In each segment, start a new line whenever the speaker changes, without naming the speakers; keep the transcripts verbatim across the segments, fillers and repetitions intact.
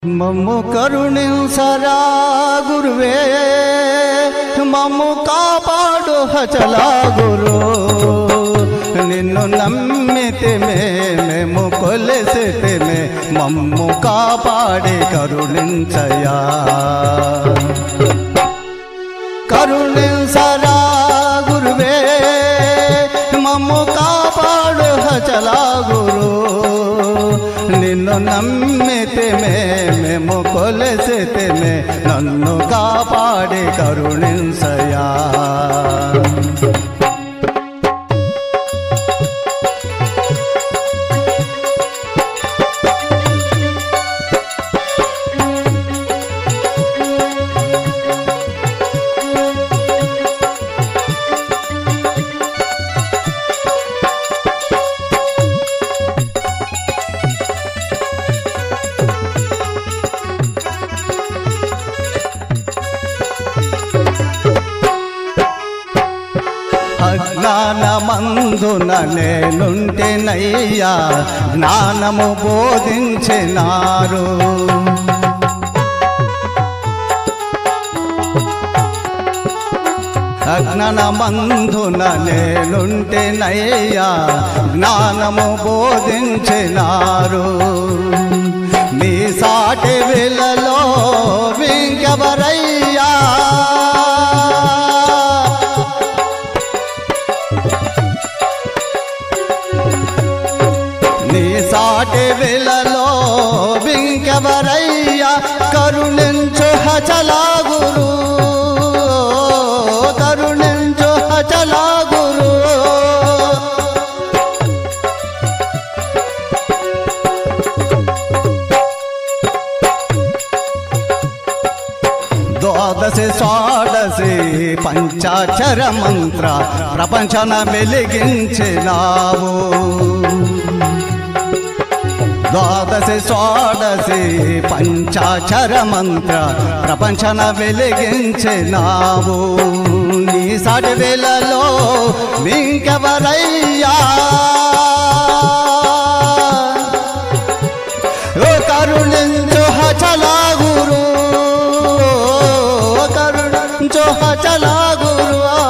మమ్ము కరుణించరా గురువే, మమ్ము కాపాడు హచలా గురు. నిన్ను నమ్మితిమే మేము కొలిసితిమే, మమ్ము కాపాడి కరుణించయా. కరుణించరా గురువే, మమ్ము కాపాడు హచలా గురు. నిన్ను నమ్మితిమే మేము కొలిసితిమే, నన్ను కాపాడి కరుణించయా. అజ్ఞానమందున నేనుంటేనయ్యా, జ్ఞానము బోధించినారు. అజ్ఞానమందున నేనుంటేనయ్యా, జ్ఞానము బోధించినారు. మీ సాటి వేళలో వింకెవరయ్యా, నీ సాటి వేళలో వింకెవరయ్యా. కరుణించు హచలా గురు, కరుణించు హచలా గురు. ద్వాదశి షోడశి పంచాక్షర మంత్ర ప్రపంచన వెలిగించినావు. ద్వాదశి షోడశి పంచాక్షర మంత్ర ప్రపంచన వెలిగించినావు. నీ సాటి వేళలో వింకెవరయ్యా, కరుణించు హచలా గురు, కరుణించు హచలా గురు.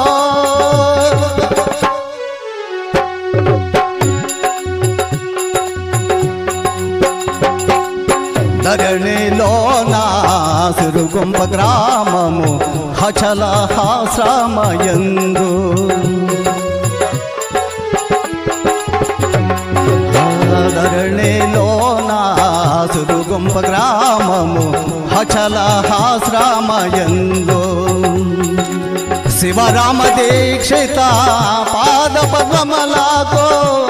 ధరణిలోన సిరుగుంప గ్రామము హచలహాశ్రమయందు. ధరణిలోన సిరుగుంప గ్రామము హచలహాశ్రమయందు. శివరామ దీక్షిత పాద పద్మలకు,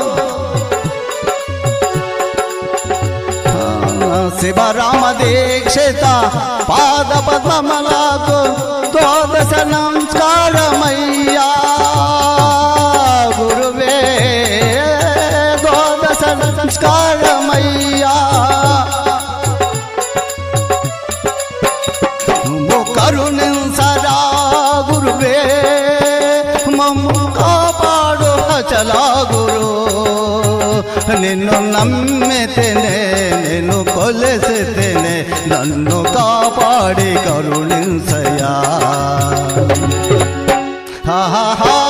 శివరామ దీక్షిత పాద పద్మలకు ద్వాదశ నమస్కారమయ్యా గురువే, ద్వాదశ నమస్కారమయ్యా. కరుణించరా గురువే, మమ్ము కాపాడు హచలా గురు. నిన్ను నమ్మితేనే నిన్ను కొలిసితేనే, నన్ను కాపాడి కరుణించయా. హా హా